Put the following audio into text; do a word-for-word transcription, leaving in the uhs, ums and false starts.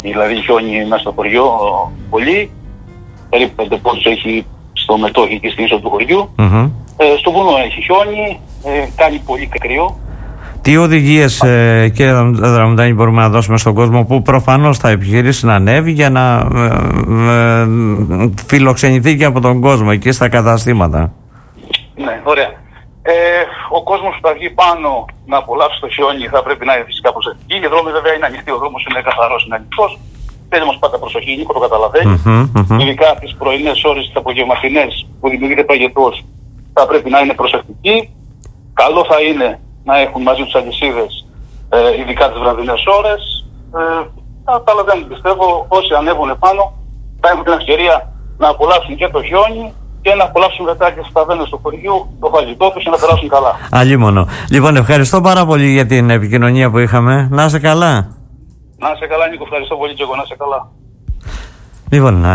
δηλαδή χιόνι μέσα στο χωριό πολύ. Περίπου πέντε πόντους έχει στο μετόχι και στην ίσο του χωριού. Mm-hmm. Ε, στο βουνό έχει χιόνι, ε, κάνει πολύ κρύο. Τι οδηγίες, ε, κύριε Δραμουτάνη, μπορούμε να δώσουμε στον κόσμο που προφανώς θα επιχειρήσει να ανέβει για να ε, ε, φιλοξενηθεί και από τον κόσμο εκεί στα καταστήματα? Ναι, ωραία. Ε, ο κόσμος που θα βγει πάνω να απολαύσει το χιόνι θα πρέπει να είναι φυσικά προσεκτική. Οι δρόμοι βέβαια είναι ανοιχτοί, ο δρόμος είναι καθαρός, είναι ανοιχτός. Θέλει όμως πάντα προσοχή, Νίκο, το καταλαβαίνει. Mm-hmm, mm-hmm. Ειδικά τις πρωινές ώρες, τις απογευματινές που δημιουργείται παγετός, θα πρέπει να είναι προσεκτικοί. Καλό θα είναι να έχουν μαζί τους αλυσίδες, ε, ειδικά τις βραδινές ώρες. Ε, αλλά δεν πιστεύω όσοι ανέβουν πάνω θα έχουν την ευκαιρία να απολαύσουν και το χιόνι και να απολαύσουν μετά και στις ταβέρνες του χωριού το φαγητό τους και να περάσουν καλά. Αλίμονο. Λοιπόν, ευχαριστώ πάρα πολύ για την επικοινωνία που είχαμε. Να είσαι καλά. Να είσαι καλά, Νίκο, ευχαριστώ πολύ και εγώ, να είσαι καλά. Λοιπόν,